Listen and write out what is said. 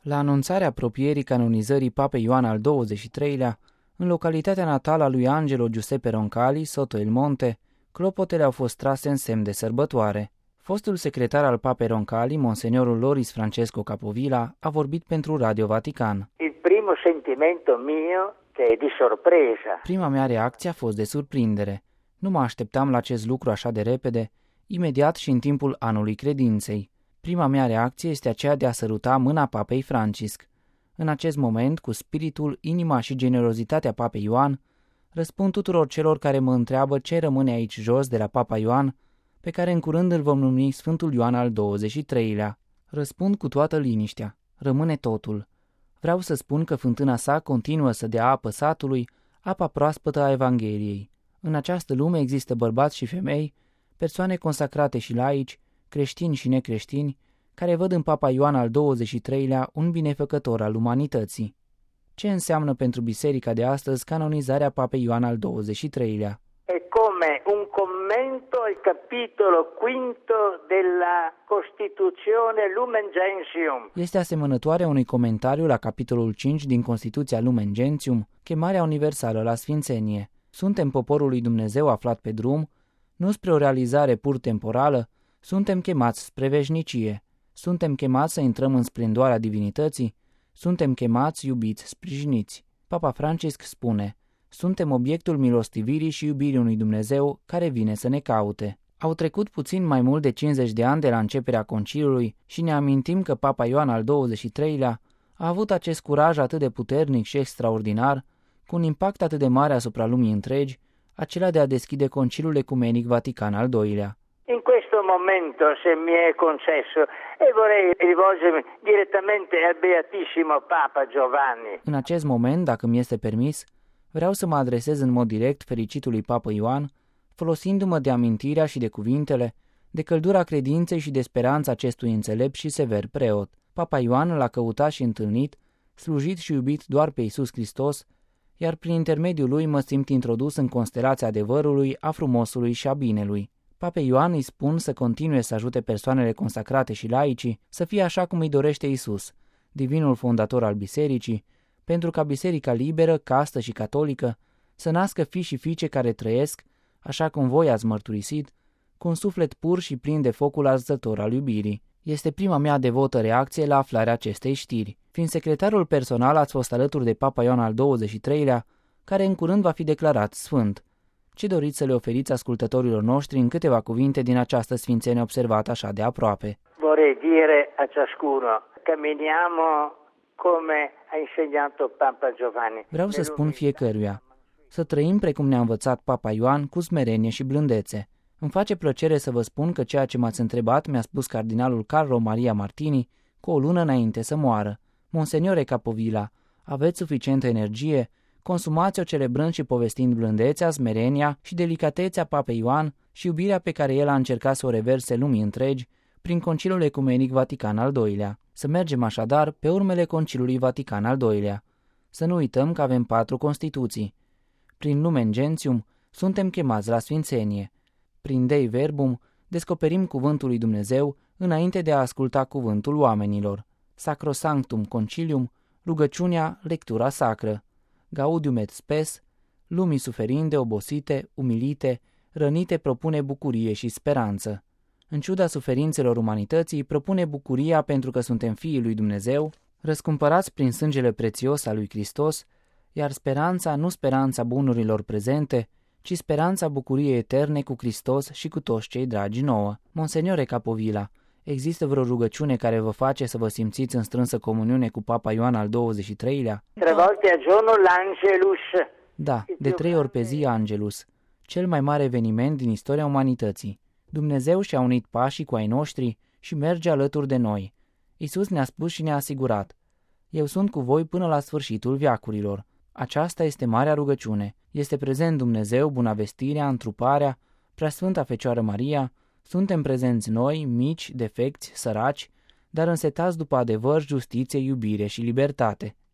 La anunțarea apropierii canonizării Papei Ioan al XXIII-lea, în localitatea natală a lui Angelo Giuseppe Roncalli, Soto il Monte, clopotele au fost trase în semn de sărbătoare. Fostul secretar al Papei Roncalli, Monseniorul Loris Francesco Capovilla, a vorbit pentru Radio Vatican. Il primo sentimento mio è di sorpresa. Prima mea reacție a fost de surprindere. Nu mă așteptam la acest lucru așa de repede, imediat și în timpul anului credinței. Prima mea reacție este aceea de a săruta mâna Papei Francisc. În acest moment, cu spiritul, inima și generozitatea Papei Ioan, răspund tuturor celor care mă întreabă ce rămâne aici jos de la Papa Ioan, pe care în curând îl vom numi Sfântul Ioan al XXIII-lea. Răspund cu toată liniștea. Rămâne totul. Vreau să spun că fântâna sa continuă să dea apă satului, apa proaspătă a Evangheliei. În această lume există bărbați și femei, persoane consacrate și laici, creștini și necreștini, care văd în Papa Ioan al XXIII-lea un binefăcător al umanității. Ce înseamnă pentru biserica de astăzi canonizarea Papei Ioan al XXIII-lea? È come un commento al capitolo quinto della Costituzione Lumen Gentium. Este asemănătoare unui comentariu la capitolul 5 din Constituția Lumen Gentium, chemarea universală la sfințenie. Suntem poporul lui Dumnezeu aflat pe drum, nu spre o realizare pur temporală, suntem chemați spre veșnicie. Suntem chemați să intrăm în splendoarea divinității, suntem chemați, iubiți, sprijiniți. Papa Francisc spune, suntem obiectul milostivirii și iubirii unui Dumnezeu care vine să ne caute. Au trecut puțin mai mult de 50 de ani de la începerea conciliului și ne amintim că Papa Ioan al XXIII-lea a avut acest curaj atât de puternic și extraordinar, cu un impact atât de mare asupra lumii întregi, acela de a deschide Conciliul Ecumenic Vatican al II-lea. In questo momento, se mi è concesso, e vorrei rivolgermi direttamente al Beatissimo Papa Giovanni. În acest moment, dacă mi este permis, vreau să mă adresez în mod direct fericitului Papa Ioan, folosindu-mă de amintirea și de cuvintele, de căldura credinței și de speranța acestui înțelept și sever preot. Papa Ioan l-a căutat și întâlnit, slujit și iubit doar pe Iisus Hristos, iar prin intermediul lui mă simt introdus în constelația adevărului, a frumosului și a binelui. Papei Ioan îi spun să continue să ajute persoanele consacrate și laicii să fie așa cum îi dorește Iisus, divinul fondator al bisericii, pentru ca biserica liberă, castă și catolică să nască fii și fiice care trăiesc, așa cum voi ați mărturisit, cu un suflet pur și plin de focul arzător al iubirii. Este prima mea devotă reacție la aflarea acestei știri. Fiind secretarul personal, ați fost alături de Papa Ioan al XXIII-lea, care în curând va fi declarat sfânt. Ce doriți să le oferiți ascultătorilor noștri în câteva cuvinte din această sfințenie observată așa de aproape? Vorrei dire a ciascuno, camminiamo come ha insegnato Papa Giovanni. Vreau să spun fiecăruia, să trăim precum ne-a învățat Papa Ioan, cu smerenie și blândețe. Îmi face plăcere să vă spun că ceea ce m-ați întrebat mi-a spus cardinalul Carlo Maria Martini cu o lună înainte să moară. Monseniore Capovilla, aveți suficientă energie, consumați-o celebrând și povestind blândețea, smerenia și delicatețea Papei Ioan și iubirea pe care el a încercat să o reverse lumii întregi prin Conciliul Ecumenic Vatican al II-lea. Să mergem așadar pe urmele Conciliului Vatican al II-lea. Să nu uităm că avem 4 Constituții. Prin Lumen Gentium suntem chemați la sfințenie. Prin Dei Verbum descoperim cuvântul lui Dumnezeu înainte de a asculta cuvântul oamenilor. Sacrosanctum Concilium, rugăciunea, lectura sacră. Gaudium et spes, lumii suferinde, obosite, umilite, rănite propune bucurie și speranță. În ciuda suferințelor umanității, propune bucuria pentru că suntem fiii lui Dumnezeu, răscumpărați prin sângele prețios al lui Hristos, iar speranța, nu speranța bunurilor prezente, ci speranța bucuriei eterne cu Hristos și cu toți cei dragi nouă. Monseniore Capovilla, există vreo rugăciune care vă face să vă simțiți în strânsă comuniune cu Papa Ioan al XXIII-lea? 3 volte al giorno l'Angelus. Da, de 3 ori pe zi Angelus, cel mai mare eveniment din istoria umanității. Dumnezeu și-a unit pașii cu ai noștri și merge alături de noi. Iisus ne-a spus și ne-a asigurat: eu sunt cu voi până la sfârșitul veacurilor. Aceasta este marea rugăciune. Este prezent Dumnezeu, bunăvestirea, întruparea, Preasfânta Fecioară Maria, suntem prezenți noi, mici, defecți, săraci, dar însetați după adevăr, justiție, iubire și libertate.